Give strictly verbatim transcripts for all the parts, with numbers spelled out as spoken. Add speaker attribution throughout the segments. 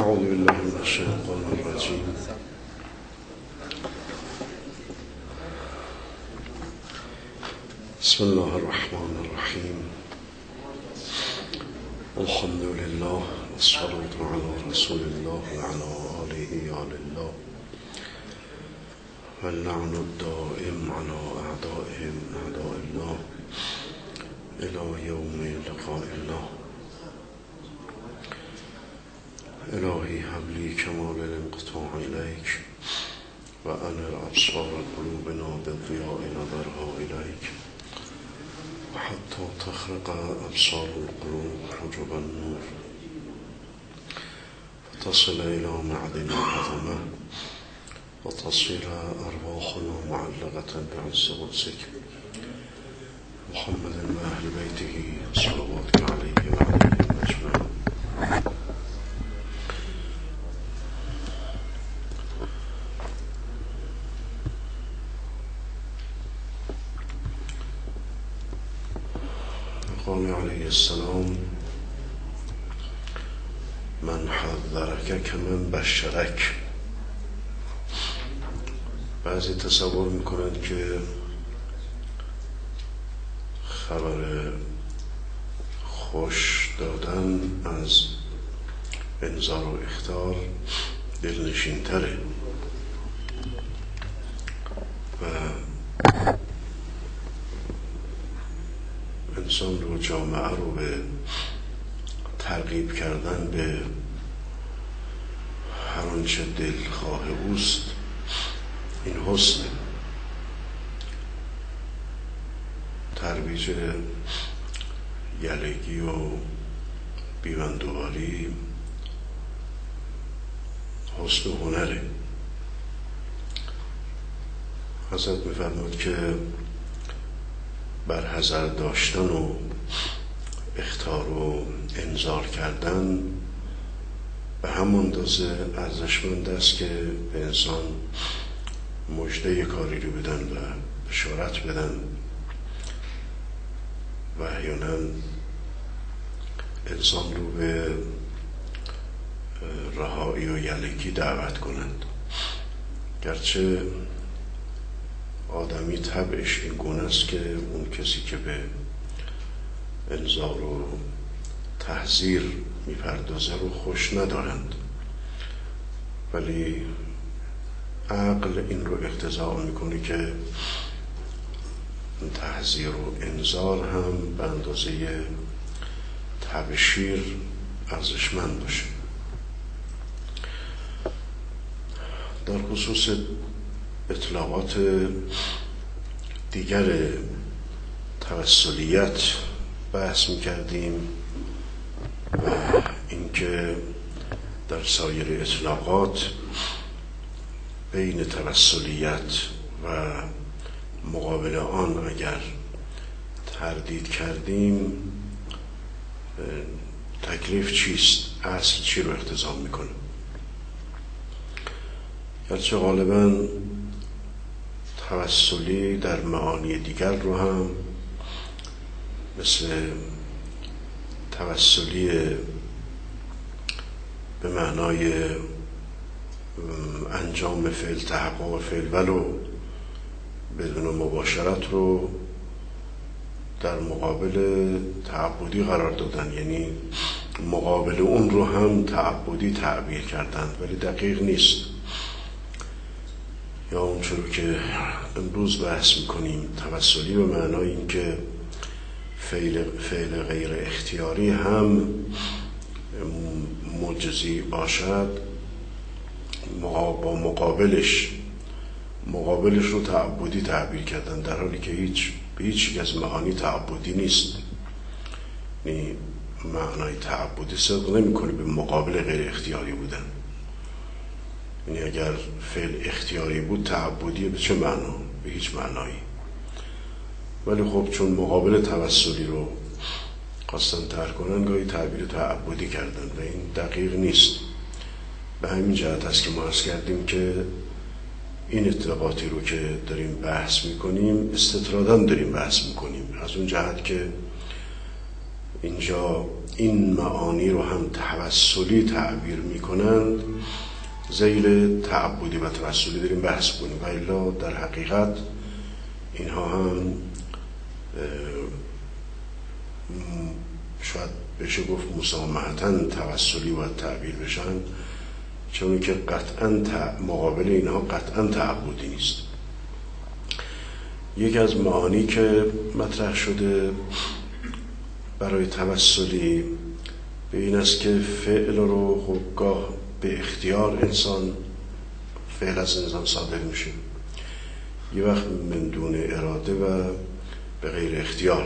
Speaker 1: أعوذ بالله من الشيطان الرجيم. بسم الله الرحمن الرحيم. الحمد لله والصلاة على رسول الله وعلى آله آل الله واللعن الدائم على أعدائهم أعداء الله إلى يوم لقاء الله. إلهي هب لي كمال الانقطاع إليك وأنر أبصار قلوبنا بالضياء نظرها إليك وحتى تخرق أبصار القلوب حجب النور فتصل إلى معدن العظمة وتصير أرواحنا معلقة بعز قدسك محمد وأهل بيته صلواتك عليه وعليهم أجمعين. قال عليه السلام: من حذرك كمن بشرك. بعضی تصور میکنند که خبر خوش دادن از انذار و اخطار دلنشین تره و انسان رو، جامعه رو به ترغیب کردن به هر آنچه دلخواه اوست این حسن. ترویج یلگی و بیبندوباری حسن و هنره. حضرت می‌فرمود که بر حذر داشتن و اخطار و انذار کردن به هم اندازه ارزشمند است که به انسان مژده کاری رو بدن و بشارت بدن و احیانا انسان رو به رهایی و یلگی دعوت کنند. گرچه آدمی طبعش این گونه است که اون کسی که به انذار و تحذیر میپردازه رو خوش ندارند، ولی عقل این رو اقتضا میکنه که تحذیر و انذار هم به اندازه تبشیر ارزشمند باشه. در خصوص اطلاقات دیگر توسلیت بحث می‌کردیم و اینکه در سایر اطلاقات بین توسلیت و مقابل آن اگر تردید کردیم تکلیف چیست، اصل چی رو اقتضا میکنه. گرچه غالباً توسلی در معانی دیگر رو هم مثل توسلی به معنای انجام فعل، تحقق فعل ولو بدون مباشرت رو در مقابل تعبدی قرار دادن، یعنی مقابل اون رو هم تعبدی تعبیر کردن، ولی دقیق نیست. یا اونچور که امروز بحث میکنیم توسلی به معنای این که فعل, فعل غیر اختیاری هم مجزی باشد، با مقابلش مقابلش رو تعبدی تعبیر کردن، در حالی که هیچ به هیچ یک از معانی تعبدی نیست. یعنی معنای تعبدی صدق نمیکنه به مقابل غیر اختیاری بودن. یعنی اگر فعل اختیاری بود تعبدیه به چه معنا؟ به هیچ معنایی. ولی خب چون مقابل توسلی رو خواستن ترک کنن گاهی تعبیر تعبدی کردن و این دقیق نیست. به همین جهت است که ما عرض کردیم که این اطلاقاتی رو که داریم بحث میکنیم استطراداً داریم بحث میکنیم، از اون جهت که اینجا این معانی رو هم توسلی تعبیر میکنند، ذیل تعبدی و توسلی داریم بحث کنیم. و الا در حقیقت اینها هم شاید بشه گفت مسامحتاً توسلی باید تعبیر بشن، چون که قطعاً مقابل اینها قطعاً تعبدی نیست. یک از معانی که مطرح شده برای توسلی به این است که فعل رو خوبگاه به اختیار انسان فعل از انسان صادر میشه، یه وقت من دون اراده و به غیر اختیار.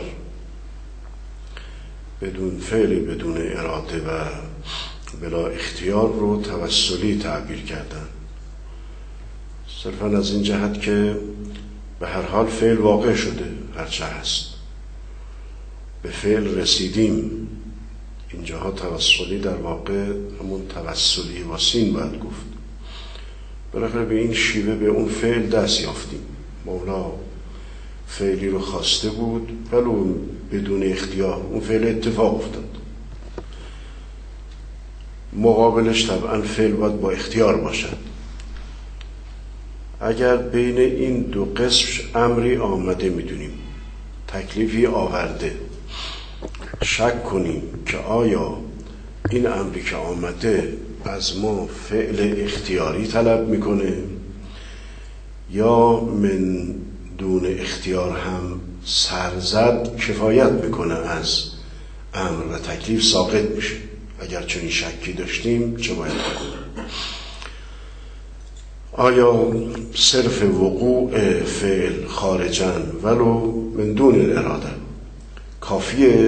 Speaker 1: بدون فعل بدون اراده و بلا اختیار رو توسلی تعبیر کردن، صرفا از این جهت که به هر حال فعل واقع شده، هرچه هست به فعل رسیدیم. اینجاها توسلی در واقع همون توسلی با سین باید گفت. بالاخره به این شیوه به اون فعل دست یافتیم. مولا فعلی رو خواسته بود ولو بدون اختیار، اون فعل اتفاق افتاد. مقابلش طبعا فعل باید با اختیار باشد. اگر بین این دو قسم امری آمده میدونیم، تکلیفی آورده، شک کنیم که آیا این امری که آمده از ما فعل اختیاری طلب میکنه یا من دون اختیار هم سرزد کفایت میکنه از امر و تکلیف ساقط میشه. اگر چنین شکی داشتیم چه باید بکنیم؟ آیا صرف وقوع فعل خارجن ولو من دون اراده کافیه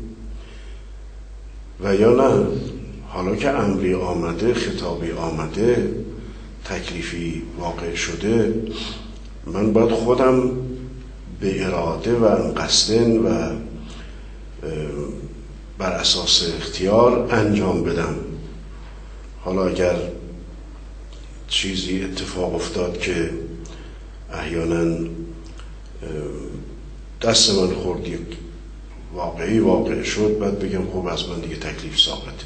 Speaker 1: و یا نه؟ حالا که امری آمده، خطابی آمده، تکلیفی واقع شده، من باید خودم به اراده و قصدن و بر اساس اختیار انجام بدم. حالا اگر چیزی اتفاق افتاد که احیانا دست من خورد، یک واقعی واقع شد، بعد بگم خب از من دیگه تکلیف ساقطه.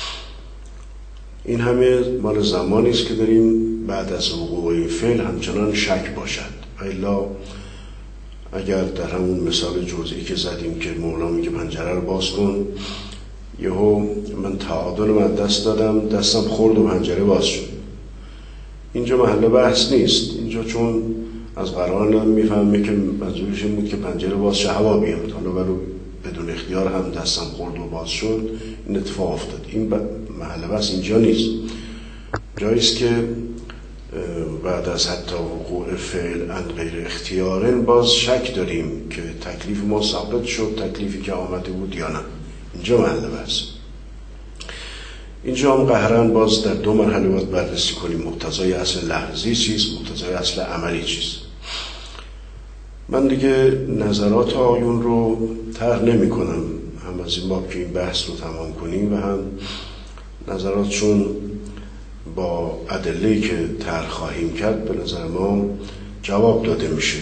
Speaker 1: این همه مال زمانی است که داریم بعد از وقوع فعل همچنان شک باشد. الا اگر در همون مثال جزئی که زدیم که مولا میگه پنجره رو باز کن، یهو من تعادل من دست دادم، دستم خورد و پنجره باز شد، اینجا محل بحث نیست. اینجا چون از قرآن میفهمه که منظورش این بود که پنجره باز شه هوا بیاد، حالا ولو بدون اختیار هم دستم خورد و باز شد، این اتفاق افتاد. این محل بحث اینجا نیست. جاییست که بعد از حتی وقوع فعل ان غیر اختیارن باز شک داریم که تکلیف ما ثابت شد، تکلیفی که آمده بود یا نه. اینجا محل بحث. اینجا هم قهرن باز در دو مرحله باید بررسی کنیم. مقتضای اصل لحظی چیست، مقتضای اصل عملی چیست. من دیگه نظرات آیون رو طرح نمی کنم، هم از این باب که این بحث رو تمام کنیم و هم نظراتشون با ادله‌ای که طرح خواهیم کرد به نظر ما جواب داده میشه.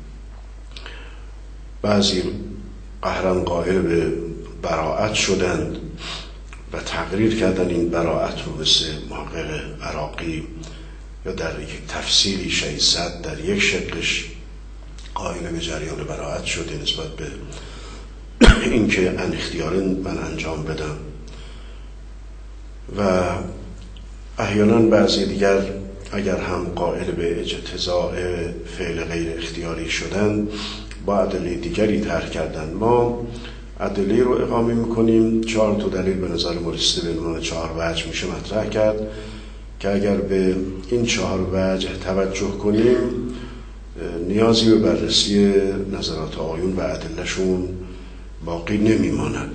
Speaker 1: بعضی قهرن قائل به براءت شدند و تقریر کردن این براءت رو، مثل محقق عراقی یا در یک تفسیری شیصد در یک شقش قائل به جریان براءت شده نسبت به این که ان اختیارن من انجام بدم. و احیانا بعضی دیگر اگر هم قائل به اجتزاء فعل غیر اختیاری شدن با ادله دیگری طرح کردن. ما ادله رو اقامه میکنیم. چهار تا دلیل به نظر ما رسیده، به عنوان چهار وجه میشه مطرح کرد که اگر به این چهار وجه توجه کنیم نیازی به بررسی نظرات آیون و ادلهشون باقی نمیماند.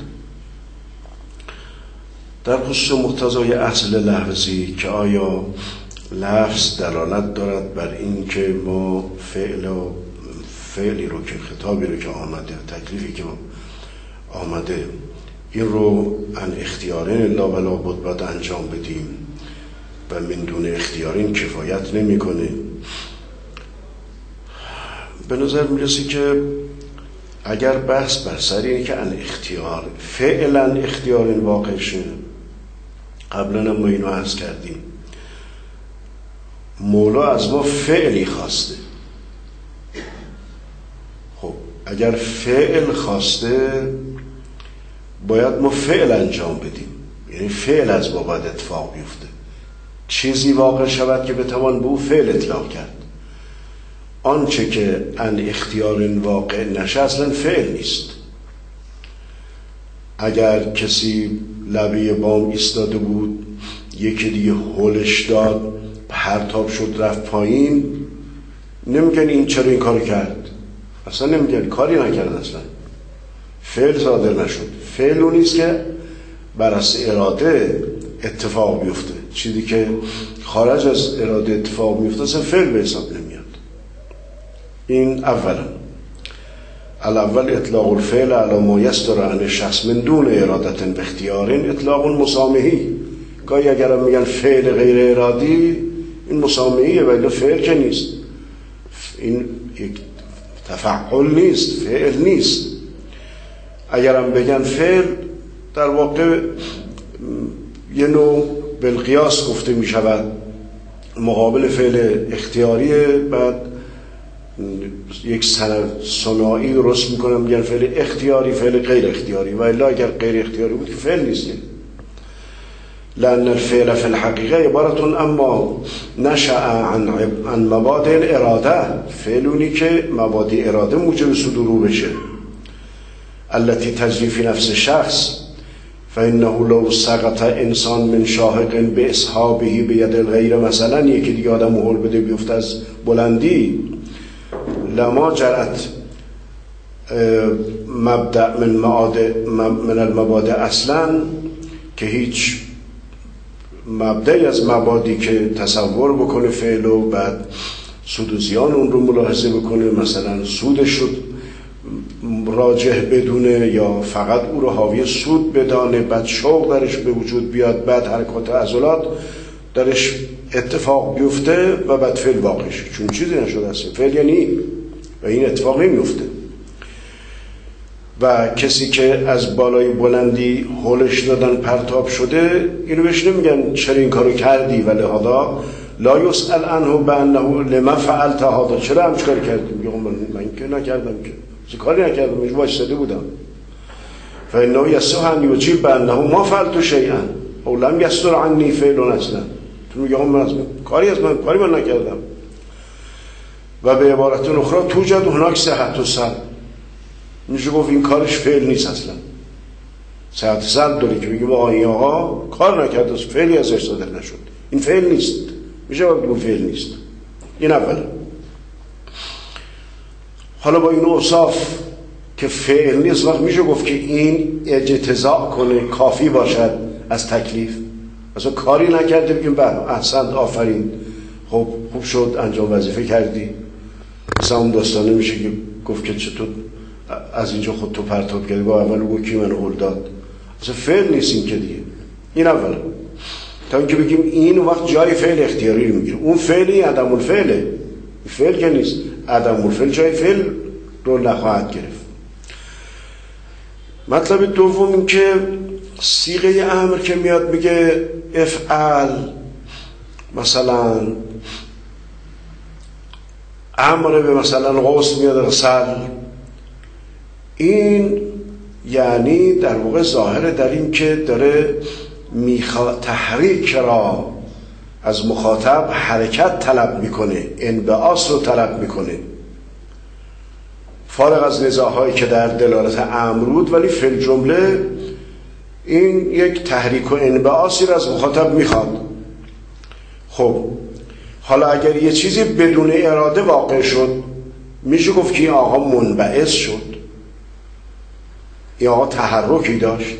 Speaker 1: در خصوص مقتضای اصل لفظی که آیا لفظ دلالت دارد بر این که ما فعل و فعلی رو که خطابی رو که آمده، تکلیفی که آمده، این رو ان اختیارین الا ولا بد باید انجام بدیم و من دون اختیارین کفایت نمی کنه. به نظر میرسی که اگر بحث بر سر اینه که ان اختیار فعلا اختیار این واقع شه، قبلا هم ما اینو عرض کردیم، مولا از ما فعلی خواسته. خب اگر فعل خواسته باید ما فعل انجام بدیم، یعنی فعل از ما باید اتفاق بیفته، چیزی واقع شود که بتوان به او فعل اطلاق کرد. آنچه که ان اختیار این واقع نشه اصلا فعل نیست. اگر کسی لبه بام ایستاده بود، یکی دیگه هلش داد، پرتاب شد رفت پایین، نمیگن این چرا این کار کرد، اصلا نمیگن، کاری نکرد، اصلا فعل صادر نشد. فعل اون نیست که بر اساس اراده اتفاق بیفته، چیزی که خارج از اراده اتفاق بیفته اصلا فعل به حساب نمیاد. این اولا. الاول اطلاق الفعل علی ما یصدر عن الشخص من دون ارادت به اختیار، اطلاق مسامحی. گاهی اگر میگن فعل غیر ارادی، این مسامحیه، ولی فعل که نیست، این یک تفعل نیست، فعل نیست. اگرم بگن فعل، در واقع یه نوع بالقیاس گفته می شود، مقابل فعل اختیاریه، بعد یک صناعی درست میکنم میگن فعل اختیاری، فعل غیر اختیاری، و الا اگر غیر اختیاری بود که فعل نیست. لأن الفعل في الحقيقة عبارة اما نشأ عن عن مبادئ الاراده، فعلونی که مبادئ اراده موجب صدور بشه، التي تجري في نفس الشخص، فإنه لو سقط انسان من شاهق باصحابه بيد الغير، مثلا یکی دیگه آدم هول بده بیفته از بلندی، لما جرت مبدأ من مبادئ من المبادئ اصلا، که هیچ مبدأی از مبادی که تصور بکنه فعل و بعد سود و زیان اون رو ملاحظه بکنه، مثلا سودش رو راجح بدونه یا فقط او رو حاوی سود بدانه، بعد شوق درش به وجود بیاد، بعد حرکات عضلات درش اتفاق بیفته و بعد فعل واقع شه، چون چیزی نشده است. فعل یعنی و این اتفاق نمیفته. و کسی که از بالای بلندی هولش دادن پرتاب شده، اینو بهش نمیگن چرا این کارو کردی، ولی هذا لا یسأل عنه بانه لما فعلت هذا، چرا همچ کار کردی؟ میگم من, من که نکردم، که چه کاری نکردم، من وایساده بودم. فانه یصح ان یجیب بانه ما فعلت شیئا او لم یصدر عنی فعل اصلا، تو میگم من از کاری از من کاری من نکردم. و به عبارت اخرى توجد هناك صحت و سلب، میشه گفت این کارش فعل نیست، اصلا صحت سلب داره که بگیم آقا این آقا کار نکرد، فعلی ازش صادر نشد، این فعل نیست، میشه گفت فعل نیست. این اول. حالا با این اوصاف که فعل نیست، وقت میشه گفت که این اجتزاء کنه، کافی باشد از تکلیف، اصلا کاری نکرده بگیم بله احسنت آفرین، خب خوب شد انجام وظیفه کردی. مثلا اون داستانه میشه که گفت که چطور از اینجا خود تو پرتاب کردی، با اول بگو کی من هول داد، اصلا فعل نیست این که دیگه. این اولا. تا اینکه بگیم این وقت جای فعل اختیاری رو میگیره، اون فعلی عدم الفعله، فعل که نیست، عدم الفعل جای فعل رو نخواهد گرفت. مطلب دوم این که صیغه امر که میاد میگه افعل، مثلا امر به مثلا غسل میاد غسل، این یعنی در واقع ظاهر در این که داره میخواد تحریک را از مخاطب حرکت طلب میکنه، انبعاث رو طلب میکنه، فارغ از نزاعهایی که در دلالت امر بود، ولی فی الجمله این یک تحریک و انبعاثی را از مخاطب میخواد. خب حالا اگر یه چیزی بدون اراده واقع شد، میشه گفت که این آقا منبعث شد، این آقا تحرکی داشت.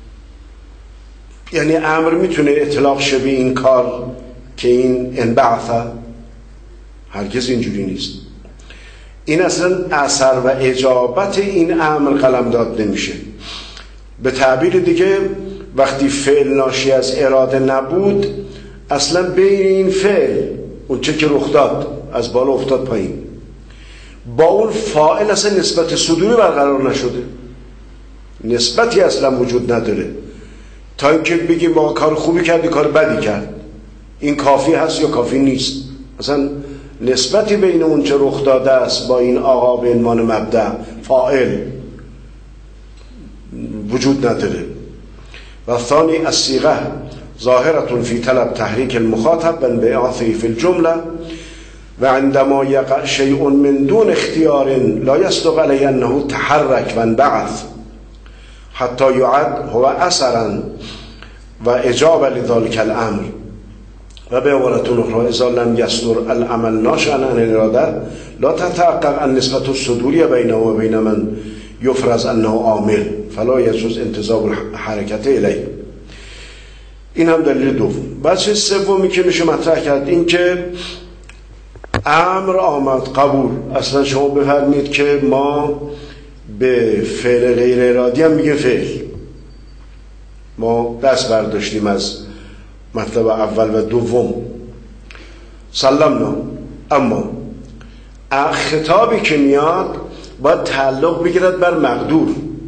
Speaker 1: یعنی امر میتونه اطلاق شه به این کار که این انبعث، هرگز اینجوری نیست. این اصلا اثر و اجابت این امر قلمداد نمیشه. به تعبیر دیگه وقتی فعل ناشی از اراده نبود، اصلا بین این فعل اون چه که رخ داد از بالا افتاد پایین، با اون فاعل اصلا نسبت صدوری برقرار نشده، نسبتی اصلا وجود نداره تا اینکه بگیم با کار خوبی کردی کار بدی کرد، این کافی هست یا کافی نیست. اصلا نسبتی بین اون چه رخ داده است با این آقا به عنوان مبدأ فاعل وجود نداره. و ثانی الصیغه ظاهرة فی طلب تحریک المخاطب بانبعاثه فی الجمله و عندما یقع شیء من دون اختیار لا يصدق علیه انه تحرک و انبعث حتی یعد هو اثرا و اجابه لذلك الامر. و به عبارت اخرى اذا لم يصدر العمل ناشئا عن الاراده لا تتحقق النسبة الصدورية بینه و بین من یفرض انه عامل فلا يجوز انتساب الحرکت الیه. این هم دلیل دوم. بچه سومی که میشه مطرح کرد این که امر آمد قبول. اصلا شما بفرمید که ما به فعل غیر ارادی هم میگه فعل، ما دست برداشتیم از مطلب اول و دوم سلمنا. اما خطابی که میاد باید تعلق بگیرد بر مقدور.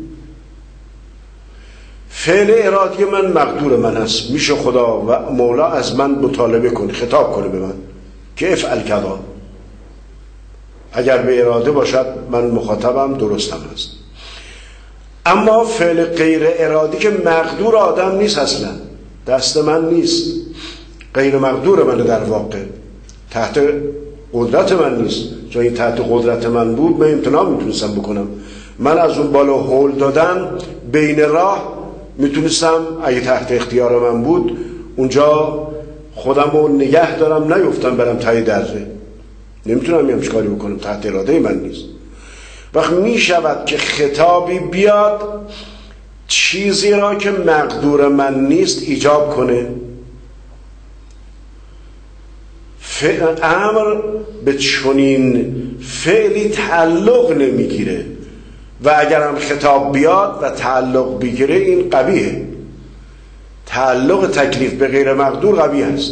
Speaker 1: فعل ارادی من مقدور من هست، میشه خدا و مولا از من مطالبه کنه، خطاب کنه به من که افعل کذا. اگر به اراده باشد من مخاطبم، درستم هست. اما فعل غیر ارادی که مقدور آدم نیست، اصلا دست من نیست، غیر مقدور من، در واقع تحت قدرت من نیست. چون این تحت قدرت من بود من امتناع میتونستم بکنم. من از اون بالا هول دادن بین راه میتونستم، اگه تحت اختیار من بود اونجا خودم رو نگه دارم نیفتم برم تای دره. نمیتونم همچین کاری بکنم، تحت اراده من نیست. وقت میشود که خطابی بیاد چیزی را که مقدور من نیست ایجاب کنه. امر به چنین فعلی تعلق نمیگیره و اگر هم خطاب بیاد و تعلق بگیره این قبیحه. تعلق تکلیف به غیر مقدور قبیح است.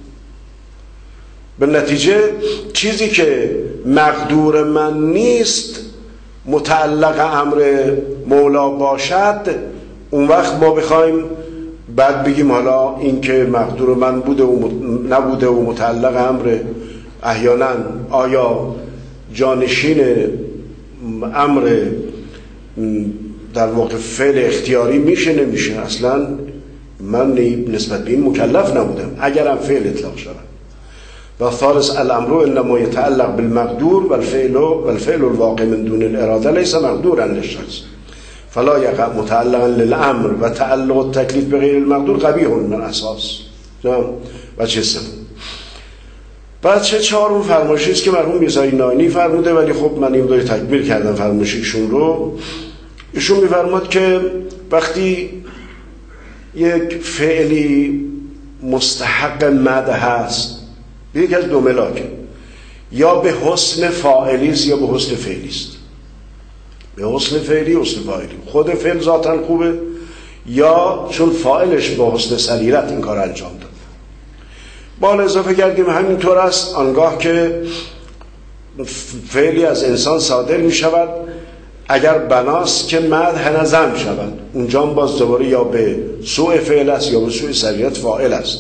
Speaker 1: به نتیجه چیزی که مقدور من نیست متعلق امر مولا باشد، اون وقت ما بخوایم بعد بگیم حالا این که مقدور من بوده و نبوده و متعلق امر احیانا آیا جانشین امر در واقع فعل اختیاری میشه نمیشه. اصلا من نسبت به این مکلف نبودم اگرم فعل اطلاق شود. و ثالث الامر انما يتعلق بالمقدور والفعل والفعل الواقع من دون الاراده ليس مقدورا للشخص فلا يقع متعلقا للامر و تعلق التکلیف به غیر المقدور قبیح من اساس. و چه سوم بعد چه چهارم فرمایشی است که مرحوم میرزایی ناینی فرموده، ولی خب من این دوی تکمیل کردم فرمایشیشون رو. ایشون میفرماد که وقتی یک فعلی مستحق مدح هست به یک از دو ملاک، یا به حسن فاعلی است یا به حسن فعلی است. به حسن فعلی، حسن فاعلی، خود فعل ذاتاً خوبه یا چون فاعلش به حسن سریرت این کار انجام داد. بالا اضافه کردیم همینطور است آنگاه که فعلی از انسان صادر می شود اگر بناست که مدح نظم شود، اونجا هم باز دوباره یا به سوء فعل است یا به سوء سریرت فاعل است.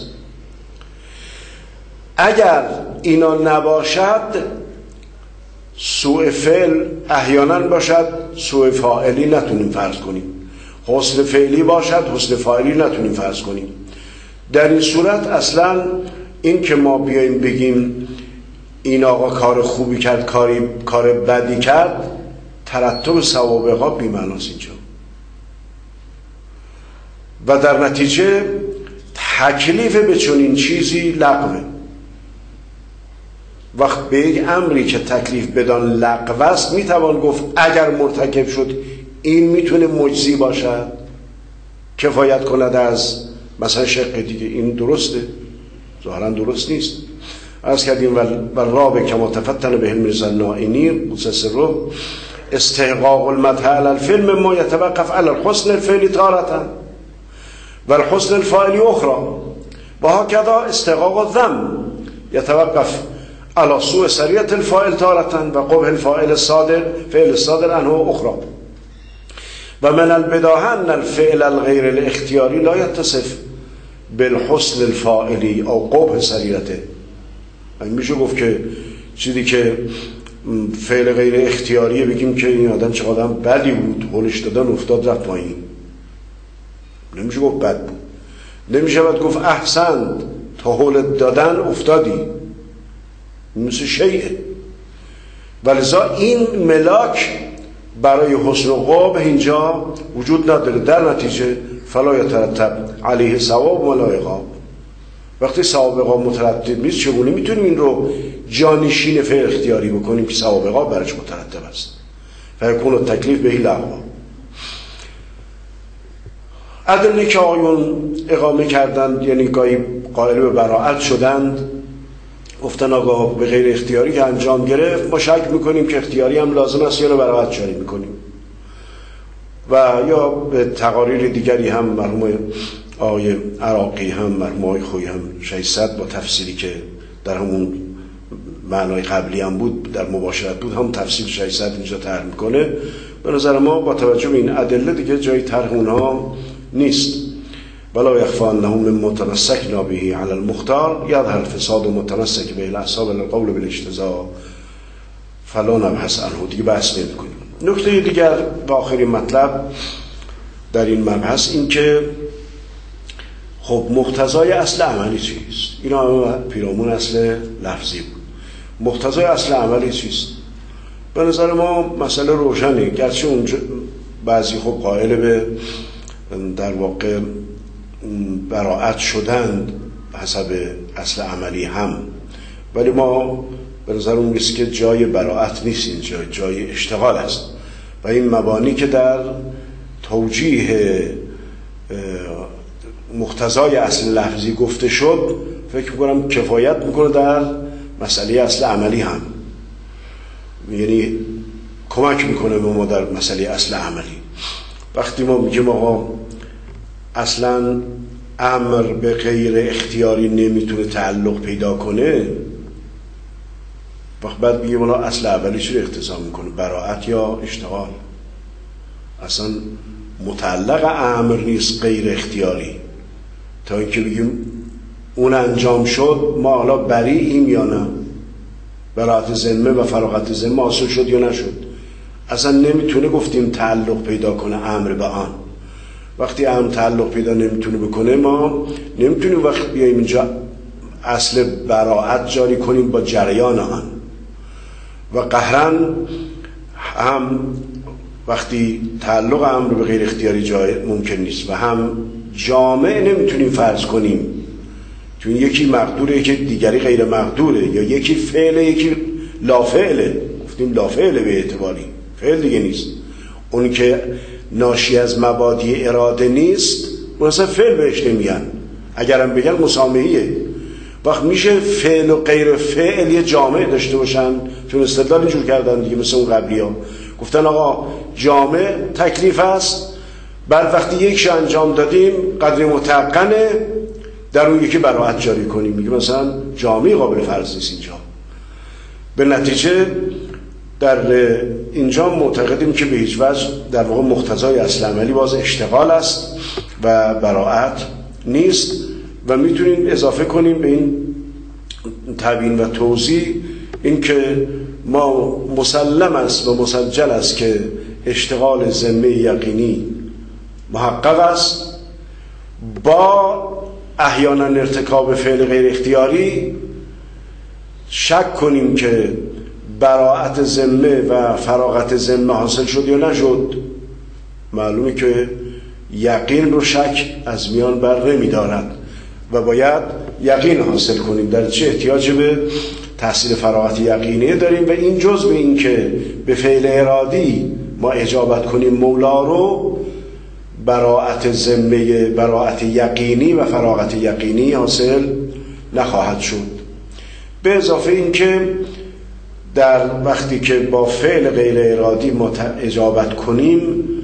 Speaker 1: اگر اینا نباشد سوء فعل احیانا باشد، سوء فاعلی نتونیم فرض کنیم. حسن فعلی باشد، حسن فاعلی نتونیم فرض کنیم. در این صورت اصلا این که ما بیاییم بگیم این آقا کار خوبی کرد کاری کار بدی کرد، ترتب سوابقها بی‌معناست اینجا. و در نتیجه تکلیف به چنین چیزی لغوه. وقت به یک امری که تکلیف بدان لغو است میتوان گفت اگر مرتکب شد این میتونه مجزی باشد، کفایت کند از مثلا شق دیگه. این درسته؟ ظاهرا درست نیست. عرض کردیم و رابع کما تفتن به میرزا ناینی قدس رو استحقاق المدح علی الفعل مما یتوقف علی الحسن الفعلی تارة و الحسن الفاعلی اخرى و هكذا استحقاق الذم یتوقف علی سوء سریعة الفاعل تارة و قبح الفاعل الصادر فعل الصادر عنه اخرى و من البداهه ان الفعل الغیر الاختیاری لا يتصف بالحسن الفاعلی او قبح سریعته. میشه گفت که چیزی که فعل غیر اختیاریه بگیم که این آدم چه آدم بدی بود، هولش دادن افتاد رفت پایین، نمیشه گفت بد بود. نمیشه باید گفت احسنت تا هولت دادن افتادی، مثل شیعه. ولذا این ملاک برای حسن و قبح اینجا وجود نداره. در نتیجه فلا یترتب علیه ثواب ولا عقاب. وقتی ثواب عقاب مترتب نیست چگونه میتونیم این رو جانشین فعل اختیاری بکنیم که ثواب عقاب برش مترتب است؟ فیکون التکلیف به لغو. ادله که آیون اقامه کردند، یعنی گاهی قائل به براءت شدند، گفتن آقا به غیر اختیاری که انجام گرفت ما شک میکنیم که اختیاری هم لازم است یا براءت جاری میکنیم. و یا به تقاریر دیگری هم مرحوم آقای عراقی هم مرحوم آقای خویی هم ششصد با تفسیری که در همون معنای قبلی هم بود در مباشرت بود هم تفسیر ششصد اینجا طرح میکنه. به نظر ما با توجه به این ادله دیگه جای طرح اونها نیست. ولا يخفى انه من متمسكنا به على المختار يظهر الفساد متمسك به الاعصاب القول بالاجتزاء فلا نبحث عنه. دیگه بحث نمی‌کنیم. نکته دیگر و آخرین مطلب در این مبحث این که خب مقتضای اصل عملی چیست؟ اینا پیرامون اصل لفظی بود. مقتضای اصل عملی چیست؟ به نظر ما مسئله روشنه، گرچه اونجا بعضی خب قائل به در واقع براءت شدند حسب اصل عملی هم، ولی ما به نظر اون نیست که جای براءت نیست، اینجا جای اشتغال است و این مبانی که در توجیه مقتضای اصل لفظی گفته شد فکر میکنم کفایت میکنه در مسئله اصل عملی هم، یعنی کمک میکنه به ما در مسئله اصل عملی. وقتی ما میگیم آقا اصلا امر به غیر اختیاری نمیتونه تعلق پیدا کنه، وقت بعد بگیم اونا اصل اولی چی رو اختصاص میکنه؟ براءت یا اشتغال؟ اصلا متعلق امر نیست غیر اختیاری تا اینکه بگیم اون انجام شد ما حالا بریئیم یا نه، براءت ذمه و فراغت ذمه حاصل شد یا نشد. اصلا نمیتونه گفتیم تعلق پیدا کنه امر به آن. وقتی امر تعلق پیدا نمیتونه بکنه ما نمیتونیم وقت بیاییم اینجا اصل براءت جاری کنیم با جریان آن. و قهرن هم وقتی تعلق امر به غیر اختیاری جای ممکن نیست و هم جامع نمیتونیم فرض کنیم، چون یکی مقدوره یکی دیگری غیر مقدوره، یا یکی فعله یکی لا فعله. گفتیم لا فعله به اعتباری فعل دیگه نیست، اون که ناشی از مبادی اراده نیست مثلا فعل بهش نمیگن، اگرم بگن مسامحیه. وقت میشه فعل و غیر فعل یه جامع داشته باشن، چون استدلال اینجور کردن دیگه مثل اون قبلی ها گفتن آقا جامع تکلیف است، بعد وقتی یکش انجام دادیم قدر متقنه در اون یکی براءت جاری کنیم، میگه مثلا جامع قابل فرض نیست اینجا. به نتیجه در اینجا معتقدیم که به هیچ وجه در واقع مقتضای اصل عملی باز اشتغال است و براءت نیست. و میتونیم اضافه کنیم به این تبیین و توضیح این که ما مسلم است و مسجل است که اشتغال ذمه یقینی محقق است، با احیانا ارتکاب فعل غیر اختیاری شک کنیم که براءت ذمه و فراغت ذمه حاصل شد یا نشد. معلومه که یقین رو شک از میان بر نمی دارد و باید یقین حاصل کنیم. در چه احتیاج به تحصیل فراغت یقینی داریم و این جزء به این که به فعل ارادی ما اجابت کنیم مولا رو، براءت ذمه براءت یقینی و فراغت یقینی حاصل نخواهد شد. به اضافه این که در وقتی که با فعل غیر ارادی ما اجابت کنیم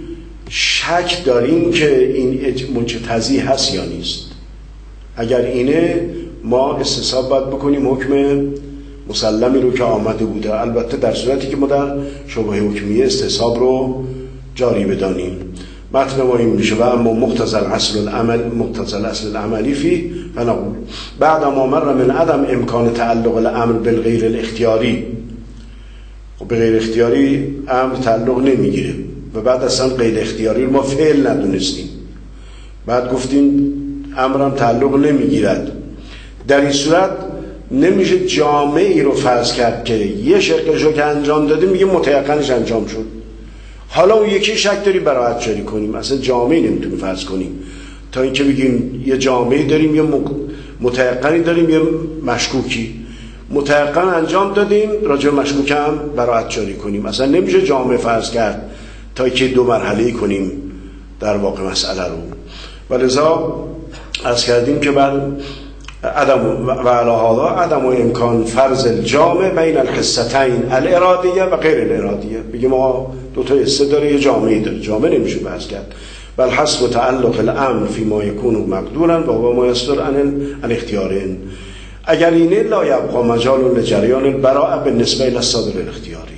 Speaker 1: شک داریم که این منجتزی هست یا نیست. اگر اینه ما استصحاب باید بکنیم حکم مسلمی رو که آمده بوده، البته در صورتی که ما در شبهه حکمیه استصحاب رو جاری بدانیم. متن ما این میشه و اما مقتضی الاصل العمل مقتضی الاصل العملی فی فنقول بعد ما مر من عدم امکان تعلق الامر بالغیر الاختیاری. خب به غیر اختیاری امر تعلق نمیگیره و بعد اصلا غیر اختیاری رو ما فعل ندونستیم، بعد گفتیم امرم تعلق نمیگیرد. در این صورت نمیشه جامعی رو فرض کرد که یه شقش رو که انجام داده میگه متیقنش انجام شد، حالا اون یکی شک داری براحت جاری کنیم. اصلا جامعی نمیتونیم فرض کنیم تا اینکه بگیم یه جامعی داریم یه متیقنی داریم یه مشکوکی، متیقن انجام دادیم راجع به مشکوک هم براحت جاری کنیم. اصلا نمیشه جامعه فرض کرد تا اینکه دو مرحله کنیم در واقع مسئله رو. ولذا عرض کردیم که بعد عدم و علی هذا عدم و امکان فرض الجامع بین الحصتین الارادیه و غیر الارادیه. بگیم ما دو تا حصه داره یه جامعه داره، جامعه نمیشه فرض کرد. بل حسب تعلق الامر فی ما یکون مقدورا و هو ما یصدر عن عن اختیارین. اگر اینه لا یبقى مجال لجریان البراءه بالنسبه الى الصادر الاختیاری.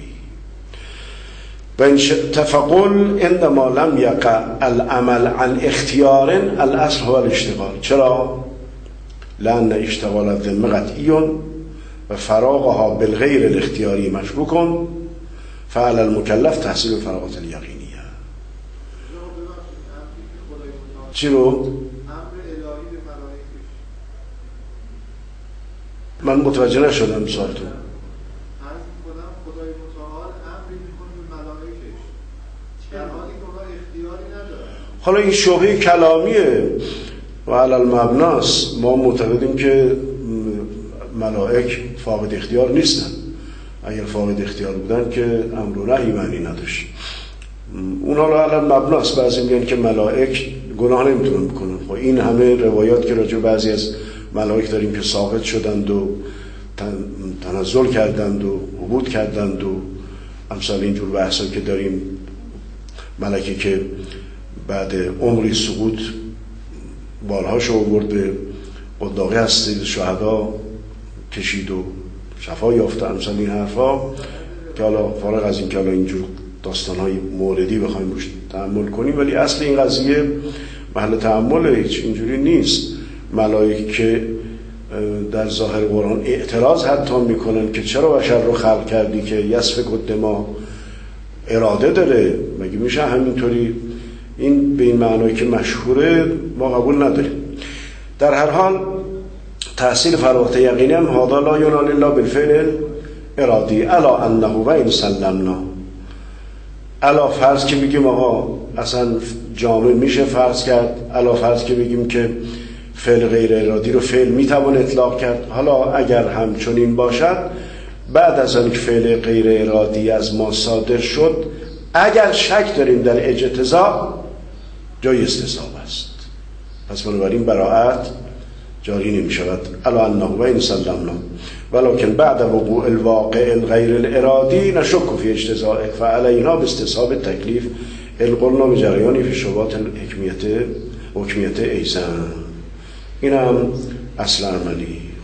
Speaker 1: و ان تفقل عندما لم یقع العمل عن اختیار الاصل هو الاشتغال. چرا؟ لأن اشتغال الذمه قطعی و فراغها بالغیر الاختیاری مشکوک فعلى المکلف تحصیل فراغات الیقینیه. چی رو؟ من متوجه نشدم سوالتون. حالا این شبهه کلامیه و علی المبناست. ما معتقدیم که ملائک فاقد اختیار نیستن. اگر فاقد اختیار بودن که امر و نهی معنی نداشت. اونا رو علی المبناست. بعضی میگن که ملائک گناه نمیتونن بکنن. خب این همه روایات که راجع بعضی از ملائک داریم که ساقط شدند و تنزل کردند و عبود کردند و امثال اینجور بحثا که داریم، ملکی که بعد عمری سقوط بالهاشو آورد به قداقی هستی شهدا کشید و شفا یافته، امثال این حرفا که حالا فارغ از این که حالا اینجور داستانهای موردی بخوایم روش تأمل کنیم، ولی اصل این قضیه محل تأمل هیچ اینجوری نیست. ملائکه در ظاهر قرآن اعتراض حتی میکنن که چرا بشر رو خلق کردی که یسفک الدماء اراده داره، مگه میشه همینطوری؟ این به این معنایی که مشهوره ما قبول نداریم. در هر حال تحصیل فراغت یقینی هم هذا لا ینال الا بالفعل ارادی الا انه و این سلمنا. الا فرض که بگیم آقا اصلا جامع میشه فرض کرد، الا فرض که بگیم که فعل غیر ارادی رو فعل میتوان اطلاق کرد. حالا اگر همچنین باشد بعد از آن که فعل غیر ارادی از ما صادر شد اگر شک داریم در اجتزاء جای استصحاب است، پس بنابراین براءت جاری نمی شود. الا انه و این سلمنا ولکن بعد وقوع الواقع الغیر الارادی نشک فی اجتزاء فعلینا باستصحاب التکلیف القلنا بجریانی فی شبهات حکمیت حکمیت ایزن. این هم اصل عملی.